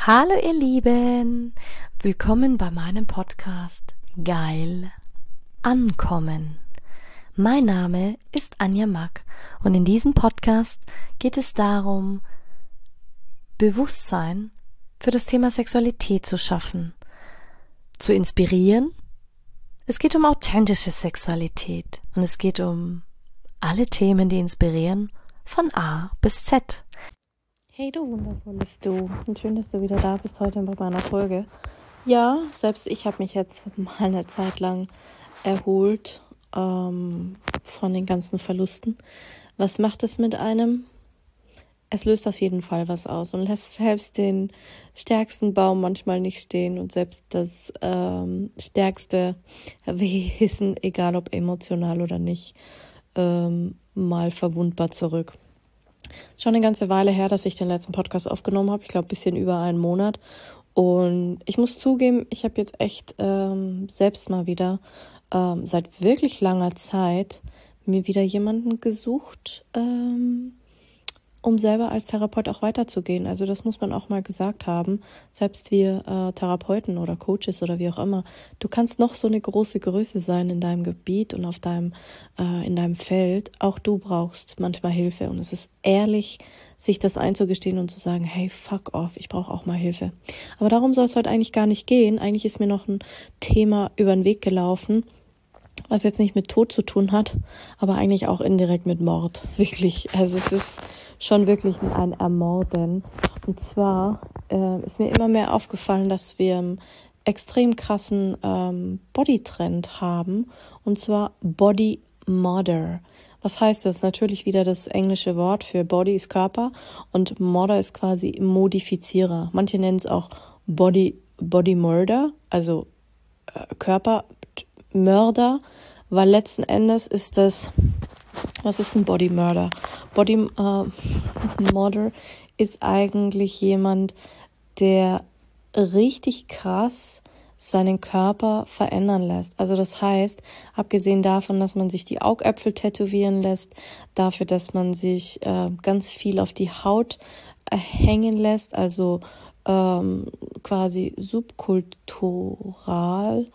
Hallo ihr Lieben, willkommen bei meinem Podcast Geil Ankommen. Mein Name ist Anja Mack und in diesem Podcast geht es darum, Bewusstsein für das Thema Sexualität zu schaffen, zu inspirieren. Es geht um authentische Sexualität und es geht um alle Themen, die inspirieren, von A bis Z. Hey du wundervolles Du und schön, dass du wieder da bist heute bei meiner Folge. Ja, selbst ich habe mich jetzt mal eine Zeit lang erholt von den ganzen Verlusten. Was macht es mit einem? Es löst auf jeden Fall was aus und lässt selbst den stärksten Baum manchmal nicht stehen und selbst das stärkste Wesen, egal ob emotional oder nicht, mal verwundbar zurück. Schon eine ganze Weile her, dass ich den letzten Podcast aufgenommen habe. Ich glaube, ein bisschen über einen Monat. Und ich muss zugeben, ich habe jetzt echt selbst mal wieder seit wirklich langer Zeit mir wieder jemanden gesucht, um selber als Therapeut auch weiterzugehen. Also das muss man auch mal gesagt haben. Selbst wir Therapeuten oder Coaches oder wie auch immer, du kannst noch so eine große Größe sein in deinem Gebiet und in deinem Feld. Auch du brauchst manchmal Hilfe. Und es ist ehrlich, sich das einzugestehen und zu sagen, hey, fuck off, ich brauche auch mal Hilfe. Aber darum soll es heute eigentlich gar nicht gehen. Eigentlich ist mir noch ein Thema über den Weg gelaufen, was jetzt nicht mit Tod zu tun hat, aber eigentlich auch indirekt mit Mord. Wirklich. Also es ist schon wirklich ein Ermorden. Und zwar ist mir immer mehr aufgefallen, dass wir einen extrem krassen Bodytrend haben. Und zwar Body Modder. Was heißt das? Natürlich wieder das englische Wort für Body ist Körper und Modder ist quasi Modifizierer. Manche nennen es auch Body Murder, also Körpermörder, weil letzten Endes ist das, was ist ein Body Murder? Body Murder ist eigentlich jemand, der richtig krass seinen Körper verändern lässt. Also das heißt, abgesehen davon, dass man sich die Augäpfel tätowieren lässt, dafür, dass man sich ganz viel auf die Haut hängen lässt, also quasi subkultural,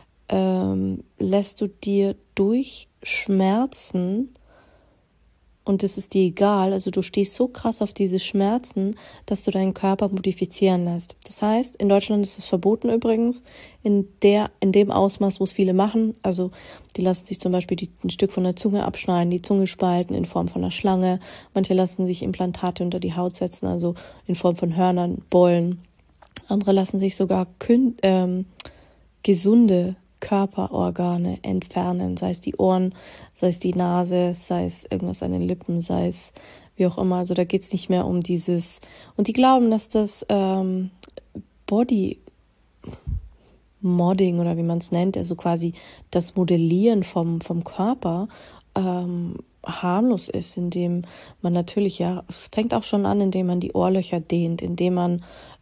lässt du dir durch Schmerzen, und es ist dir egal, also du stehst so krass auf diese Schmerzen, dass du deinen Körper modifizieren lässt. Das heißt, in Deutschland ist es verboten übrigens, in dem Ausmaß, wo es viele machen. Also die lassen sich zum Beispiel ein Stück von der Zunge abschneiden, die Zunge spalten in Form von einer Schlange. Manche lassen sich Implantate unter die Haut setzen, also in Form von Hörnern, Beulen. Andere lassen sich sogar gesunde Körperorgane entfernen, sei es die Ohren, sei es die Nase, sei es irgendwas an den Lippen, sei es wie auch immer. Also da geht's nicht mehr um dieses. Und die glauben, dass das Body Modding oder wie man es nennt, also quasi das Modellieren vom Körper harmlos ist, indem man natürlich, ja, es fängt auch schon an, indem man die Ohrlöcher dehnt, indem man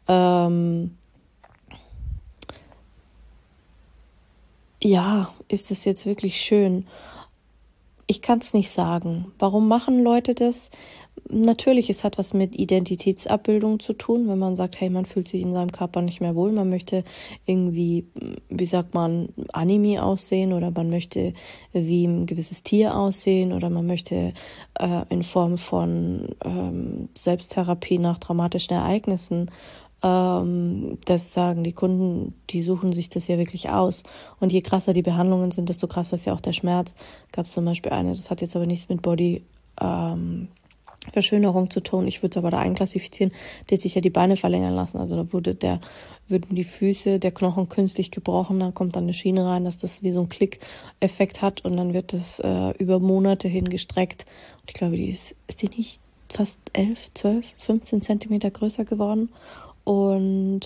ja, ist es jetzt wirklich schön? Ich kann es nicht sagen. Warum machen Leute das? Natürlich, es hat was mit Identitätsabbildung zu tun, wenn man sagt, hey, man fühlt sich in seinem Körper nicht mehr wohl, man möchte irgendwie, wie sagt man, Anime aussehen oder man möchte wie ein gewisses Tier aussehen oder man möchte in Form von Selbsttherapie nach traumatischen Ereignissen. Das sagen die Kunden, die suchen sich das ja wirklich aus. Und je krasser die Behandlungen sind, desto krasser ist ja auch der Schmerz. Gab es zum Beispiel eine, das hat jetzt aber nichts mit Body Verschönerung zu tun. Ich würde es aber da einklassifizieren, die hat sich ja die Beine verlängern lassen. Also da würden die Füße, der Knochen künstlich gebrochen, da kommt dann eine Schiene rein, dass das wie so ein Klick-Effekt hat und dann wird das über Monate hin gestreckt. Und ich glaube, ist die nicht fast 11, 12, 15 Zentimeter größer geworden? Und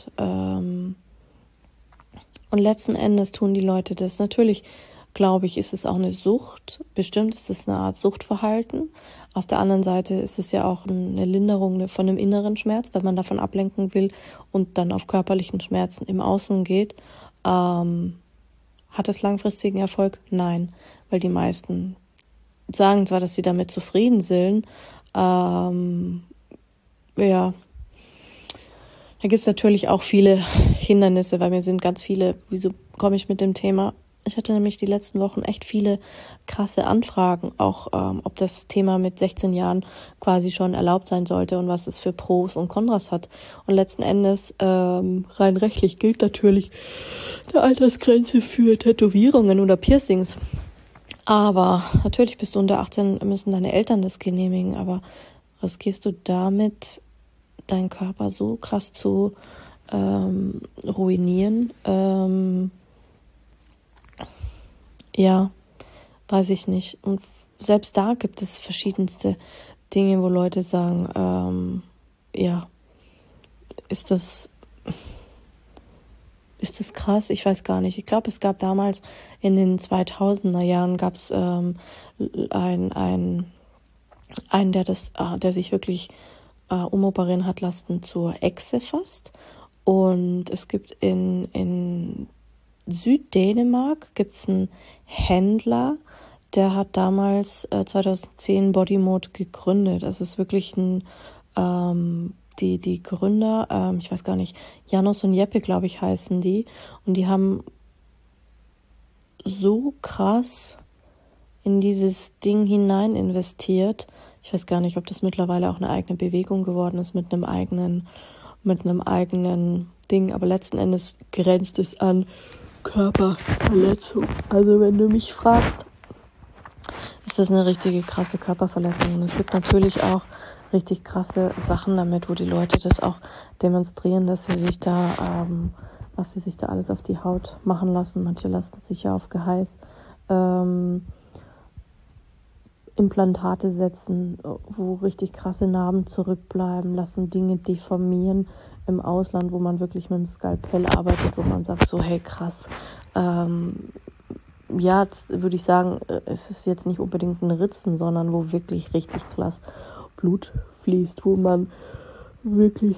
letzten Endes tun die Leute das. Natürlich, glaube ich, ist es auch eine Sucht. Bestimmt ist es eine Art Suchtverhalten. Auf der anderen Seite ist es ja auch eine Linderung von einem inneren Schmerz, wenn man davon ablenken will und dann auf körperlichen Schmerzen im Außen geht. Hat es langfristigen Erfolg? Nein, weil die meisten sagen zwar, dass sie damit zufrieden sind, ja, Da gibt es natürlich auch viele Hindernisse, weil mir sind ganz viele, wieso komme ich mit dem Thema? Ich hatte nämlich die letzten Wochen echt viele krasse Anfragen, auch ob das Thema mit 16 Jahren quasi schon erlaubt sein sollte und was es für Pros und Kontras hat. Und letzten Endes, rein rechtlich gilt natürlich eine Altersgrenze für Tätowierungen oder Piercings. Aber natürlich bist du unter 18, müssen deine Eltern das genehmigen, aber riskierst du damit, deinen Körper so krass zu ruinieren? Ja, weiß ich nicht. Und selbst da gibt es verschiedenste Dinge, wo Leute sagen, ja, ist das krass? Ich weiß gar nicht. Ich glaube, es gab damals in den 2000er Jahren gab es einen, der sich wirklich umoperieren hat lassen zur Echse fast. Und es gibt in Süddänemark gibt's einen Händler, der hat damals 2010 Bodymode gegründet. Das ist wirklich ein die Gründer, ich weiß gar nicht, Janos und Jeppe, glaube ich, heißen die. Und die haben so krass in dieses Ding hinein investiert. Ich weiß gar nicht, ob das mittlerweile auch eine eigene Bewegung geworden ist mit einem eigenen Ding. Aber letzten Endes grenzt es an Körperverletzung. Also wenn du mich fragst, ist das eine richtige krasse Körperverletzung. Und es gibt natürlich auch richtig krasse Sachen damit, wo die Leute das auch demonstrieren, dass sie sich da, was sie sich da alles auf die Haut machen lassen. Manche lassen sich ja auf Geheiß Implantate setzen, wo richtig krasse Narben zurückbleiben, lassen Dinge deformieren im Ausland, wo man wirklich mit dem Skalpell arbeitet, wo man sagt so, hey krass, ja, würde ich sagen, es ist jetzt nicht unbedingt ein Ritzen, sondern wo wirklich richtig krass Blut fließt, wo man wirklich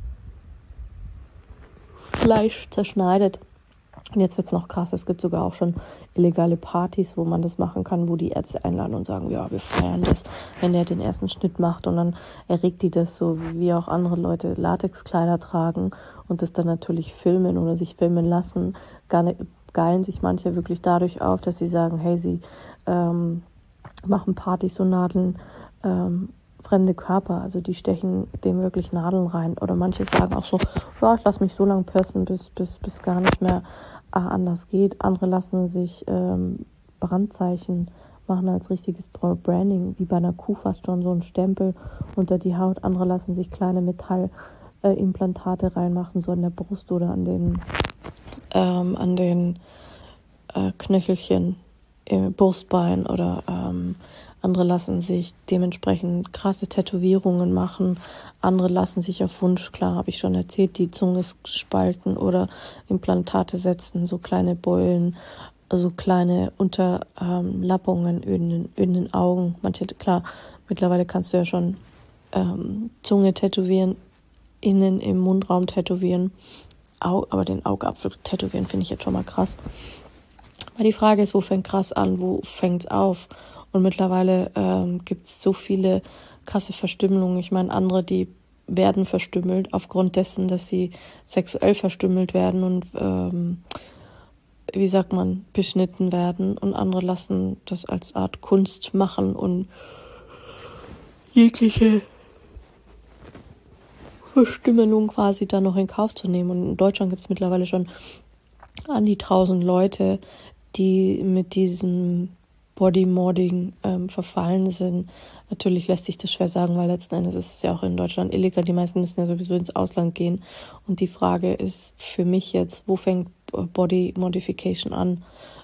Fleisch zerschneidet. Und jetzt wird's noch krass, es gibt sogar auch schon illegale Partys, wo man das machen kann, wo die Ärzte einladen und sagen, ja, wir feiern das, wenn der den ersten Schnitt macht, und dann erregt die das so, wie auch andere Leute Latexkleider tragen und das dann natürlich filmen oder sich filmen lassen. Geilen sich manche wirklich dadurch auf, dass sie sagen, hey, sie machen Partys und nadeln fremde Körper, also die stechen dem wirklich Nadeln rein. Oder manche sagen auch so, ja, ich lasse mich so lange piercen, bis gar nicht mehr anders geht. Andere lassen sich Brandzeichen machen als richtiges Branding, wie bei einer Kuh fast schon, so ein Stempel unter die Haut. Andere lassen sich kleine Metallimplantate reinmachen, so an der Brust oder an den Knöchelchen im Brustbein, oder andere lassen sich dementsprechend krasse Tätowierungen machen. Andere lassen sich auf Wunsch, klar, habe ich schon erzählt, die Zunge spalten oder Implantate setzen, so kleine Beulen, also kleine Unterlappungen in den Augen. Manche, klar, mittlerweile kannst du ja schon Zunge tätowieren, innen im Mundraum tätowieren, aber den Augapfel tätowieren finde ich jetzt schon mal krass. Aber die Frage ist, wo fängt krass an, wo fängt's auf? Und mittlerweile gibt es so viele krasse Verstümmelungen. Ich meine, andere, die werden verstümmelt aufgrund dessen, dass sie sexuell verstümmelt werden und, wie sagt man, beschnitten werden. Und andere lassen das als Art Kunst machen und jegliche Verstümmelung quasi da noch in Kauf zu nehmen. Und in Deutschland gibt es mittlerweile schon an die 1000 Leute, die mit diesem Bodymodding verfallen sind. Natürlich lässt sich das schwer sagen, weil letzten Endes ist es ja auch in Deutschland illegal. Die meisten müssen ja sowieso ins Ausland gehen. Und die Frage ist für mich jetzt, wo fängt Body Modification an?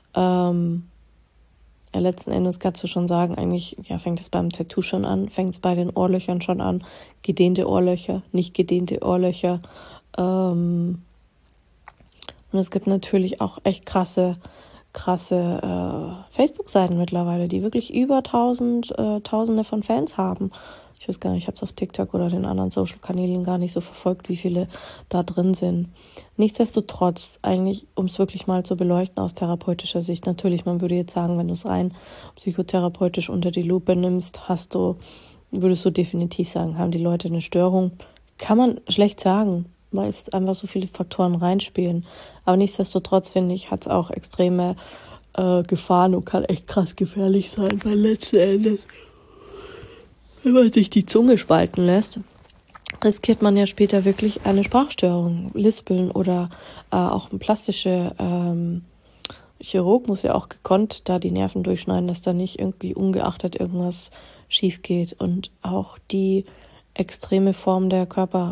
Letzten Endes kannst du schon sagen, eigentlich ja, fängt es beim Tattoo schon an, fängt es bei den Ohrlöchern schon an, gedehnte Ohrlöcher, nicht gedehnte Ohrlöcher. Und es gibt natürlich auch echt krasse Facebook-Seiten mittlerweile, die wirklich über Tausende von Fans haben. Ich weiß gar nicht, ich habe es auf TikTok oder den anderen Social-Kanälen gar nicht so verfolgt, wie viele da drin sind. Nichtsdestotrotz, eigentlich, um es wirklich mal zu beleuchten aus therapeutischer Sicht, natürlich, man würde jetzt sagen, wenn du es rein psychotherapeutisch unter die Lupe nimmst, würdest du definitiv sagen, haben die Leute eine Störung. Kann man schlecht sagen. meist einfach so viele Faktoren reinspielen. Aber nichtsdestotrotz, finde ich, hat es auch extreme Gefahren und kann echt krass gefährlich sein, weil letzten Endes, wenn man sich die Zunge spalten lässt, riskiert man ja später wirklich eine Sprachstörung, Lispeln oder auch ein plastischer Chirurg muss ja auch gekonnt da die Nerven durchschneiden, dass da nicht irgendwie ungeachtet irgendwas schief geht. Und auch die extreme Form der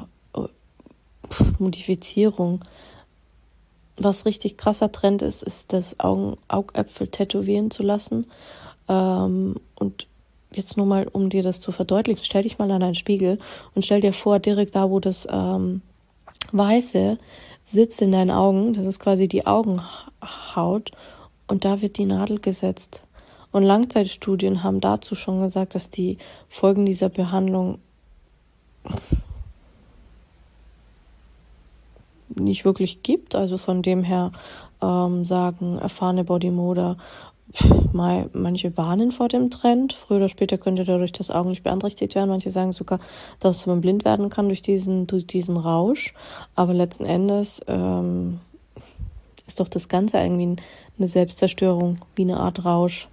Körpermodifizierung. Was richtig krasser Trend ist das Augäpfel tätowieren zu lassen. Und jetzt nur mal, um dir das zu verdeutlichen, stell dich mal an einen Spiegel und stell dir vor, direkt da, wo das Weiße sitzt in deinen Augen, das ist quasi die Augenhaut, und da wird die Nadel gesetzt. Und Langzeitstudien haben dazu schon gesagt, dass die Folgen dieser Behandlung nicht wirklich gibt. Also von dem her sagen erfahrene Bodymoder, manche warnen vor dem Trend. Früher oder später könnte dadurch das Augenlicht beeinträchtigt werden. Manche sagen sogar, dass man blind werden kann durch diesen Rausch. Aber letzten Endes ist doch das Ganze irgendwie eine Selbstzerstörung, wie eine Art Rausch.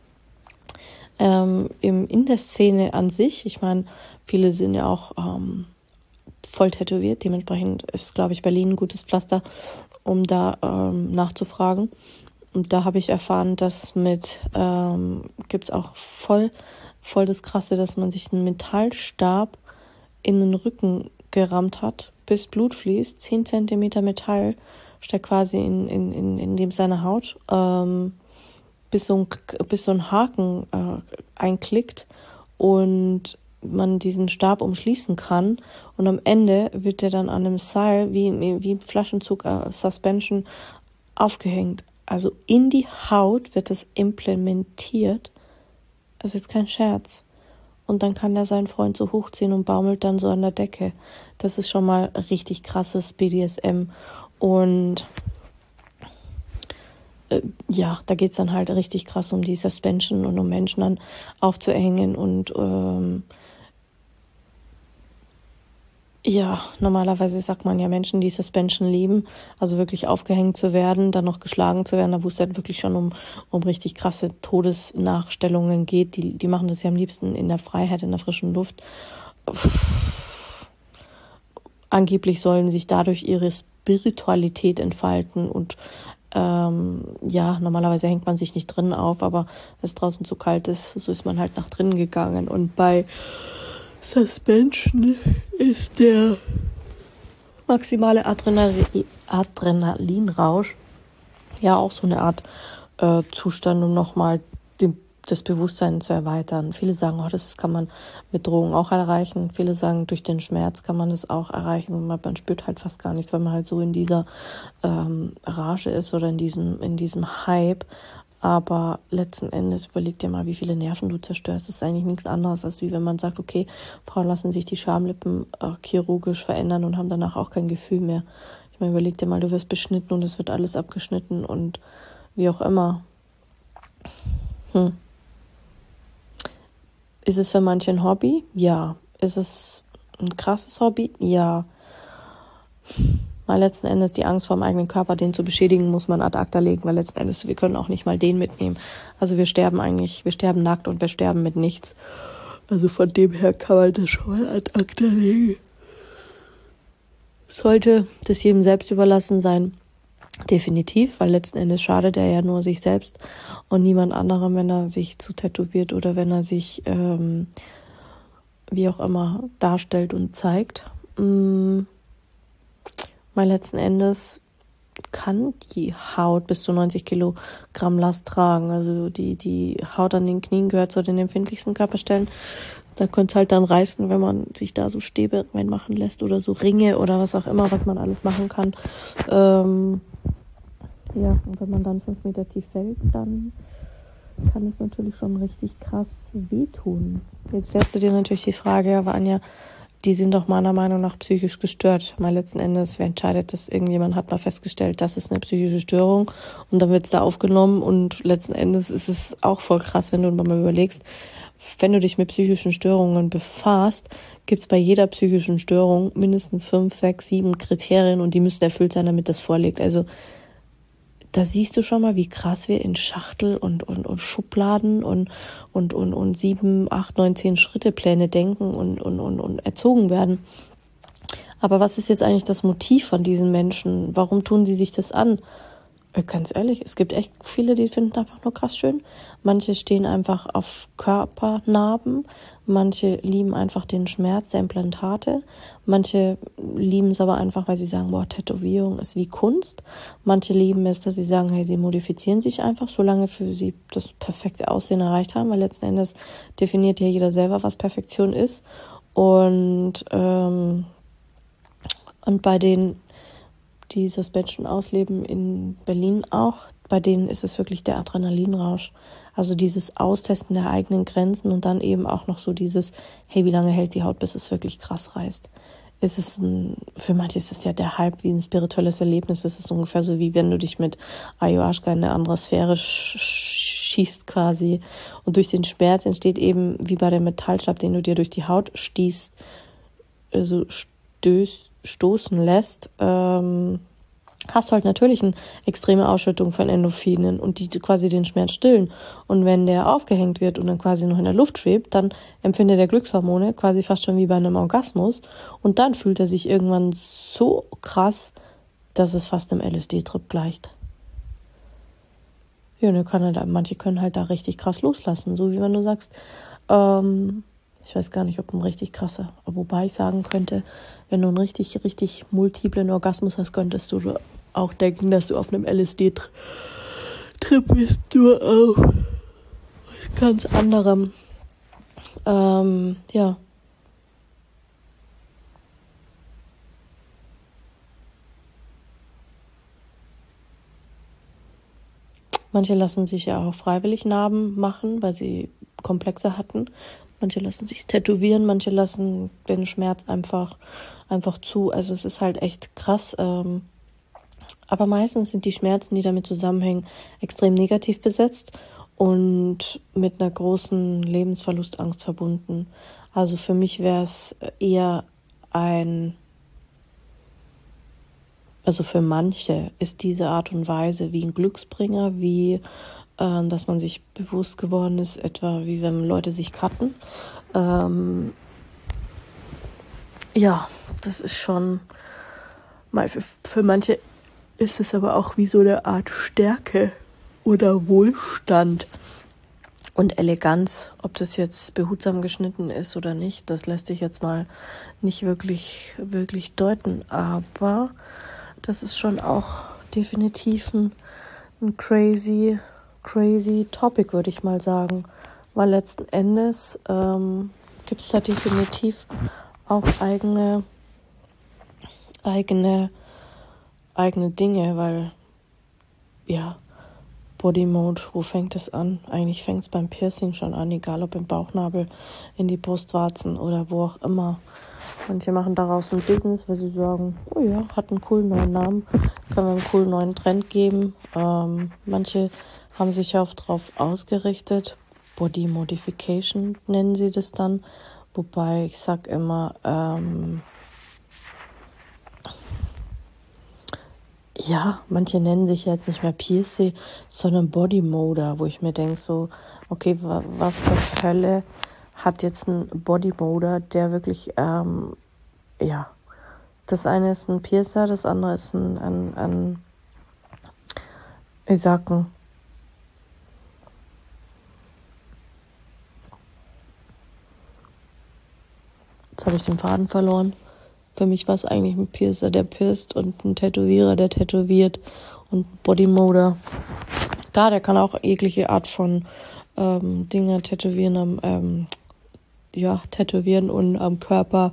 In der Szene an sich, ich meine, viele sind ja auch voll tätowiert. Dementsprechend ist, glaube ich, Berlin ein gutes Pflaster, um da nachzufragen. Und da habe ich erfahren, dass gibt's auch voll das Krasse, dass man sich einen Metallstab in den Rücken gerammt hat, bis Blut fließt. 10 Zentimeter Metall steckt quasi in dem seine Haut, bis so ein Haken einklickt und man diesen Stab umschließen kann. Und am Ende wird der dann an einem Seil, wie im Flaschenzug Suspension, aufgehängt. Also in die Haut wird das implementiert. Das ist jetzt kein Scherz. Und dann kann er seinen Freund so hochziehen und baumelt dann so an der Decke. Das ist schon mal richtig krasses BDSM. Und ja, da geht's dann halt richtig krass um die Suspension und um Menschen dann aufzuhängen und ja, normalerweise sagt man ja Menschen, die Suspension lieben, also wirklich aufgehängt zu werden, dann noch geschlagen zu werden, da wo es dann wirklich schon um richtig krasse Todesnachstellungen geht. Die machen das ja am liebsten in der Freiheit, in der frischen Luft. Angeblich sollen sich dadurch ihre Spiritualität entfalten und ja, normalerweise hängt man sich nicht drinnen auf, aber wenn es draußen zu kalt ist, so ist man halt nach drinnen gegangen. Und bei Suspension ist der maximale Adrenalinrausch ja auch so eine Art Zustand, um nochmal das Bewusstsein zu erweitern. Viele sagen, das kann man mit Drogen auch erreichen. Viele sagen, durch den Schmerz kann man das auch erreichen. Und man spürt halt fast gar nichts, weil man halt so in dieser Rage ist oder in diesem Hype. Aber letzten Endes überleg dir mal, wie viele Nerven du zerstörst. Das ist eigentlich nichts anderes, als wie wenn man sagt, okay, Frauen lassen sich die Schamlippen chirurgisch verändern und haben danach auch kein Gefühl mehr. Ich meine, überleg dir mal, du wirst beschnitten und es wird alles abgeschnitten und wie auch immer. Ist es für manche ein Hobby? Ja. Ist es ein krasses Hobby? Ja. Weil letzten Endes die Angst vor dem eigenen Körper, den zu beschädigen, muss man ad acta legen, weil letzten Endes, wir können auch nicht mal den mitnehmen. Also wir sterben nackt und wir sterben mit nichts. Also von dem her kann man das schon mal ad acta legen. Sollte das jedem selbst überlassen sein, definitiv, weil letzten Endes schadet er ja nur sich selbst und niemand anderem, wenn er sich zu tätowiert oder wenn er sich wie auch immer darstellt und zeigt. Weil letzten Endes kann die Haut bis zu 90 Kilogramm Last tragen. Also die Haut an den Knien gehört zu den empfindlichsten Körperstellen. Da könnte es halt dann reißen, wenn man sich da so Stäbe reinmachen lässt oder so Ringe oder was auch immer, was man alles machen kann. Ja, und wenn man dann 5 Meter tief fällt, dann kann es natürlich schon richtig krass wehtun. Jetzt stellst du dir natürlich die Frage, ja, Anja, die sind doch meiner Meinung nach psychisch gestört. Mal letzten Endes, wer entscheidet das? Irgendjemand hat mal festgestellt, das ist eine psychische Störung und dann wird's da aufgenommen und letzten Endes ist es auch voll krass, wenn du mal überlegst, wenn du dich mit psychischen Störungen befasst, gibt's bei jeder psychischen Störung mindestens 5, 6, 7 Kriterien und die müssen erfüllt sein, damit das vorliegt. Also da siehst du schon mal, wie krass wir in Schachtel und Schubladen und 7, 8, 9, 10 Schrittepläne denken und erzogen werden. Aber was ist jetzt eigentlich das Motiv von diesen Menschen? Warum tun sie sich das an? Ganz ehrlich, es gibt echt viele, die finden einfach nur krass schön. Manche stehen einfach auf Körpernarben. Manche lieben einfach den Schmerz der Implantate. Manche lieben es aber einfach, weil sie sagen, boah, Tätowierung ist wie Kunst. Manche lieben es, dass sie sagen, hey, sie modifizieren sich einfach, solange für sie das perfekte Aussehen erreicht haben, weil letzten Endes definiert ja jeder selber, was Perfektion ist. Und bei denen, die Suspension ausleben in Berlin auch, bei denen ist es wirklich der Adrenalinrausch. Also dieses Austesten der eigenen Grenzen und dann eben auch noch so dieses, hey, wie lange hält die Haut, bis es wirklich krass reißt. Für manche ist es ja der Hype wie ein spirituelles Erlebnis. Es ist ungefähr so, wie wenn du dich mit Ayahuasca in eine andere Sphäre schießt quasi. Und durch den Schmerz entsteht eben, wie bei dem Metallstab, den du dir durch die Haut stießt, also stoßen lässt, hast du halt natürlich eine extreme Ausschüttung von Endorphinen und die quasi den Schmerz stillen. Und wenn der aufgehängt wird und dann quasi noch in der Luft schwebt, dann empfindet er Glückshormone quasi fast schon wie bei einem Orgasmus und dann fühlt er sich irgendwann so krass, dass es fast einem LSD-Trip gleicht. Ja, und manche können halt da richtig krass loslassen, so wie wenn du sagst, ich weiß gar nicht, ob ein richtig krasser, wobei ich sagen könnte, wenn du einen richtig, richtig multiplen Orgasmus hast, könntest du auch denken, dass du auf einem LSD-Trip bist, nur auch was ganz anderem. Ja. Manche lassen sich ja auch freiwillig Narben machen, weil sie Komplexe hatten. Manche lassen sich tätowieren, manche lassen den Schmerz einfach zu. Also es ist halt echt krass. Aber meistens sind die Schmerzen, die damit zusammenhängen, extrem negativ besetzt und mit einer großen Lebensverlustangst verbunden. Also für mich wäre es eher also für manche ist diese Art und Weise wie ein Glücksbringer, wie dass man sich bewusst geworden ist, etwa wie wenn Leute sich cutten. Ja, das ist schon, für manche ist es aber auch wie so eine Art Stärke oder Wohlstand und Eleganz. Ob das jetzt behutsam geschnitten ist oder nicht, das lässt sich jetzt mal nicht wirklich deuten. Aber das ist schon auch definitiv ein crazy Topic, würde ich mal sagen. Weil letzten Endes gibt es da definitiv auch eigene Dinge, weil, ja, Body Mode, wo fängt es an? Eigentlich fängt es beim Piercing schon an, egal ob im Bauchnabel, in die Brustwarzen oder wo auch immer. Manche machen daraus ein Business, weil sie sagen, oh ja, hat einen coolen neuen Namen, können wir einen coolen neuen Trend geben. Manche haben sich auch darauf ausgerichtet, Body Modification nennen sie das dann, wobei ich sag immer, ja, manche nennen sich jetzt nicht mehr Piercing, sondern Body Moder, wo ich mir denke so, okay, was für Hölle hat jetzt ein Body Moder, der wirklich, ja, das eine ist ein Piercer, das andere ist ein jetzt habe ich den Faden verloren. Für mich war es eigentlich ein Piercer, der pierst und ein Tätowierer, der tätowiert und ein Bodymoder. Klar, der kann auch jegliche Art von Dinge tätowieren tätowieren und am Körper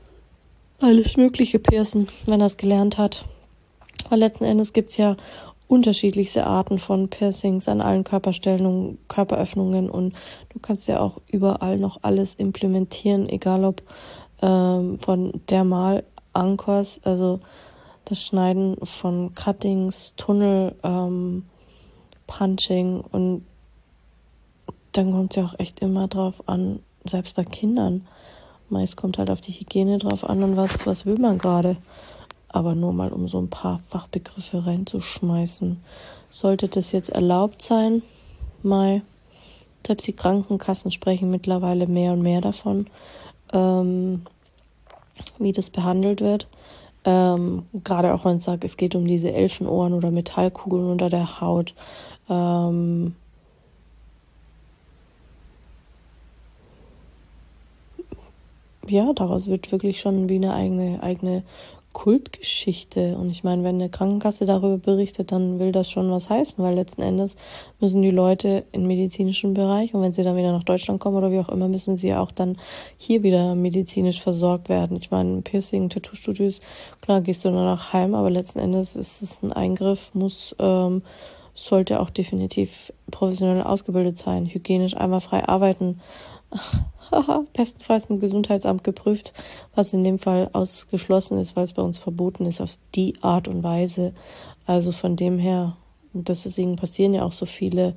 alles Mögliche piercen, wenn er es gelernt hat. Weil letzten Endes gibt's ja unterschiedlichste Arten von Piercings an allen Körperstellen, Körperöffnungen, und du kannst ja auch überall noch alles implementieren, egal ob von Dermal-Anchors, also das Schneiden von Cuttings, Tunnel, Punching, und dann kommt es ja auch echt immer drauf an, selbst bei Kindern. Meist kommt halt auf die Hygiene drauf an und was will man gerade. Aber nur mal, um so ein paar Fachbegriffe reinzuschmeißen. Sollte das jetzt erlaubt sein, selbst die Krankenkassen sprechen mittlerweile mehr und mehr davon, wie das behandelt wird. Gerade auch wenn ich sage, es geht um diese Elfenohren oder Metallkugeln unter der Haut. Ja, daraus wird wirklich schon wie eine eigene Kultgeschichte. Und ich meine, wenn eine Krankenkasse darüber berichtet, dann will das schon was heißen, weil letzten Endes müssen die Leute im medizinischen Bereich, und wenn sie dann wieder nach Deutschland kommen oder wie auch immer, müssen sie ja auch dann hier wieder medizinisch versorgt werden. Ich meine, Piercing, Tattoo-Studios, klar gehst du danach heim, aber letzten Endes ist es ein Eingriff, sollte auch definitiv professionell ausgebildet sein, hygienisch einwandfrei arbeiten. Bestenfalls im Gesundheitsamt geprüft, was in dem Fall ausgeschlossen ist, weil es bei uns verboten ist auf die Art und Weise. Also von dem her, deswegen passieren ja auch so viele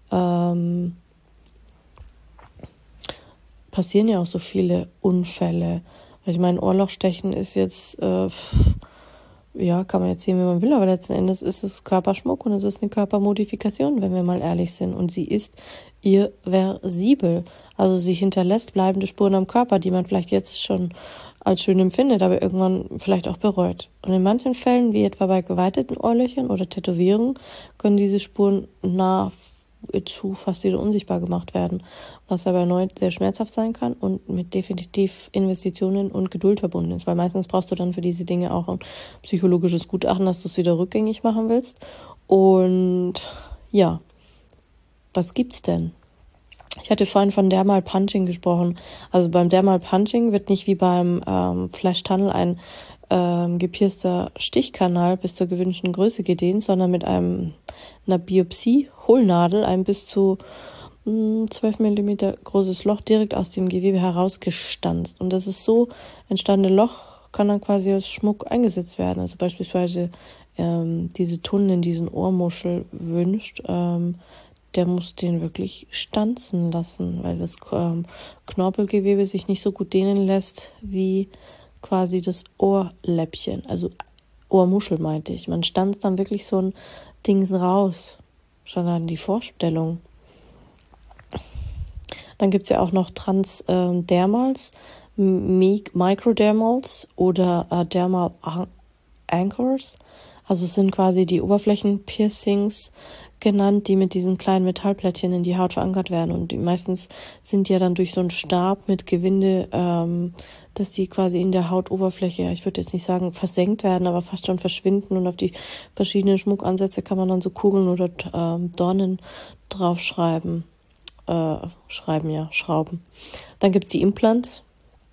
Unfälle. Ich meine, Ohrlochstechen ist jetzt, ja, kann man jetzt sehen, wie man will, aber letzten Endes ist es Körperschmuck und es ist eine Körpermodifikation, wenn wir mal ehrlich sind. Und sie ist irreversibel. Also sie hinterlässt bleibende Spuren am Körper, die man vielleicht jetzt schon als schön empfindet, aber irgendwann vielleicht auch bereut. Und in manchen Fällen, wie etwa bei geweiteten Ohrlöchern oder Tätowierungen, können diese Spuren nahezu fast wieder unsichtbar gemacht werden, was aber erneut sehr schmerzhaft sein kann und mit definitiv Investitionen und Geduld verbunden ist, weil meistens brauchst du dann für diese Dinge auch ein psychologisches Gutachten, dass du es wieder rückgängig machen willst. Und ja, was gibt's denn? Ich hatte vorhin von Dermal Punching gesprochen. Also beim Dermal Punching wird nicht wie beim Flash Tunnel ein gepierster Stichkanal bis zur gewünschten Größe gedehnt, sondern mit einer Biopsie-Hohlnadel ein bis zu 12 Millimeter großes Loch direkt aus dem Gewebe herausgestanzt. Und das ist so entstandene Loch kann dann quasi als Schmuck eingesetzt werden. Also beispielsweise diese Tunnel, diesen Ohrmuschel wünscht, der muss den wirklich stanzen lassen, weil das Knorpelgewebe sich nicht so gut dehnen lässt wie quasi das Ohrläppchen, also Ohrmuschel meinte ich. Man stanzt dann wirklich so ein Ding raus. Schon an die Vorstellung. Dann gibt's ja auch noch Transdermals, Microdermals oder Dermal Anchors. Also es sind quasi die Oberflächenpiercings genannt, die mit diesen kleinen Metallplättchen in die Haut verankert werden. Und die meistens sind ja dann durch so einen Stab mit Gewinde, dass die quasi in der Hautoberfläche, ich würde jetzt nicht sagen versenkt werden, aber fast schon verschwinden. Und auf die verschiedenen Schmuckansätze kann man dann so Kugeln oder Dornen draufschreiben. Schrauben. Dann gibt's die Implants,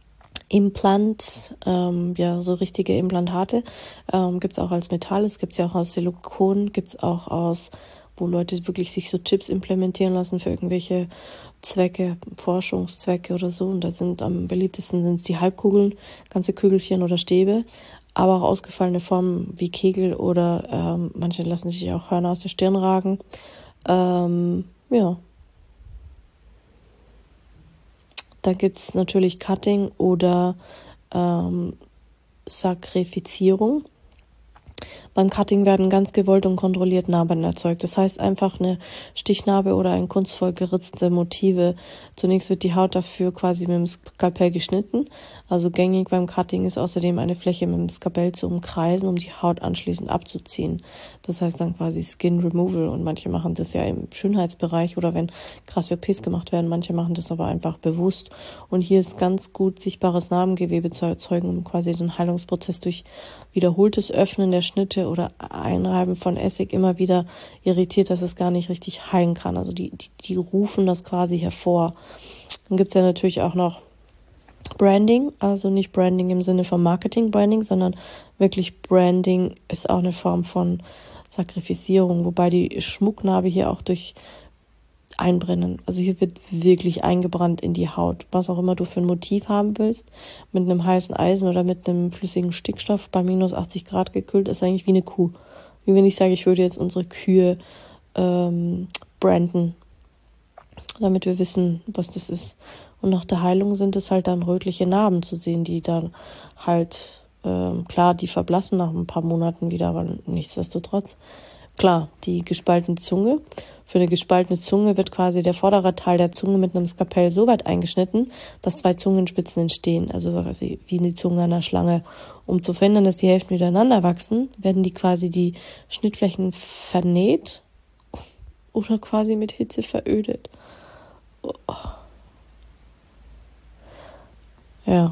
so richtige Implantate, gibt's auch als Metall, es gibt's ja auch aus Silikon, gibt's auch aus, wo Leute wirklich sich so Chips implementieren lassen für irgendwelche Zwecke, Forschungszwecke oder so. Und da sind am beliebtesten sind's die Halbkugeln, ganze Kügelchen oder Stäbe, aber auch ausgefallene Formen wie Kegel oder manche lassen sich auch Hörner aus der Stirn ragen. Ja. Da gibt's natürlich Cutting oder Sakrifizierung. Beim Cutting werden ganz gewollt und kontrolliert Narben erzeugt. Das heißt einfach eine Stichnarbe oder ein kunstvoll geritzte Motive. Zunächst wird die Haut dafür quasi mit dem Skalpell geschnitten. Also gängig beim Cutting ist außerdem eine Fläche mit dem Skalpell zu umkreisen, um die Haut anschließend abzuziehen. Das heißt dann quasi Skin Removal, und manche machen das ja im Schönheitsbereich oder wenn krasse OPs gemacht werden. Manche machen das aber einfach bewusst. Und hier ist ganz gut sichtbares Narbengewebe zu erzeugen, um quasi den Heilungsprozess durch wiederholtes Öffnen der Schnitte oder Einreiben von Essig immer wieder irritiert, dass es gar nicht richtig heilen kann. Also die rufen das quasi hervor. Dann gibt's ja natürlich auch noch Branding, also nicht Branding im Sinne von Marketing-Branding, sondern wirklich Branding ist auch eine Form von Sakrifizierung, wobei die Schmucknarbe hier auch durch Einbrennen, also hier wird wirklich eingebrannt in die Haut, was auch immer du für ein Motiv haben willst, mit einem heißen Eisen oder mit einem flüssigen Stickstoff bei minus 80 Grad gekühlt, ist eigentlich wie eine Kuh. Wie wenn ich sage, ich würde jetzt unsere Kühe branden, damit wir wissen, was das ist. Und nach der Heilung sind es halt dann rötliche Narben zu sehen, die dann halt, klar, die verblassen nach ein paar Monaten wieder, aber nichtsdestotrotz. Klar, die gespaltene Zunge. Für eine gespaltene Zunge wird quasi der vordere Teil der Zunge mit einem Skalpell so weit eingeschnitten, dass 2 Zungenspitzen entstehen, also quasi wie die Zunge einer Schlange. Um zu verhindern, dass die Hälften miteinander wachsen, werden die Schnittflächen vernäht oder quasi mit Hitze verödet. Oh. Ja.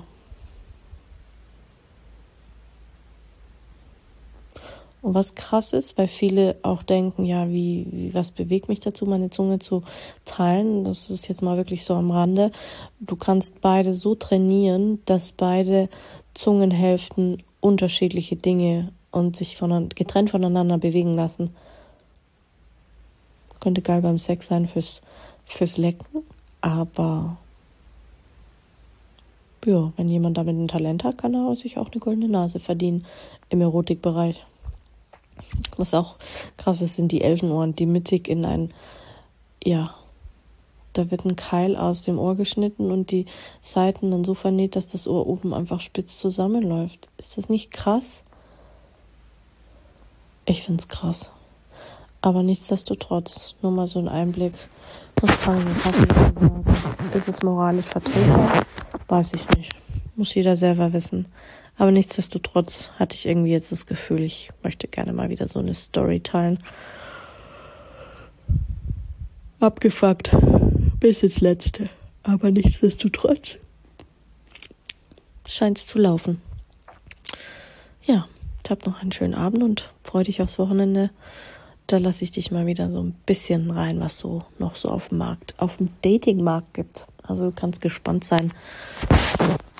Und was krass ist, weil viele auch denken, ja, was bewegt mich dazu, meine Zunge zu teilen? Das ist jetzt mal wirklich so am Rande. Du kannst beide so trainieren, dass beide Zungenhälften unterschiedliche Dinge und sich getrennt voneinander bewegen lassen. Könnte geil beim Sex sein fürs Lecken, aber ja, wenn jemand damit ein Talent hat, kann er sich auch eine goldene Nase verdienen im Erotikbereich. Was auch krass ist, sind die Elfenohren, die mittig da wird ein Keil aus dem Ohr geschnitten und die Seiten dann so vernäht, dass das Ohr oben einfach spitz zusammenläuft. Ist das nicht krass? Ich find's krass. Aber nichtsdestotrotz, nur mal so ein Einblick. Was kann ich passend sagen? Ist es moralisch vertretbar? Weiß ich nicht. Muss jeder selber wissen. Aber nichtsdestotrotz hatte ich irgendwie jetzt das Gefühl, ich möchte gerne mal wieder so eine Story teilen. Abgefuckt. Bis ins Letzte. Aber nichtsdestotrotz scheint es zu laufen. Ja, ich habe noch einen schönen Abend und freue dich aufs Wochenende. Da lasse ich dich mal wieder so ein bisschen rein, was so noch so auf dem Datingmarkt gibt. Also du kannst gespannt sein.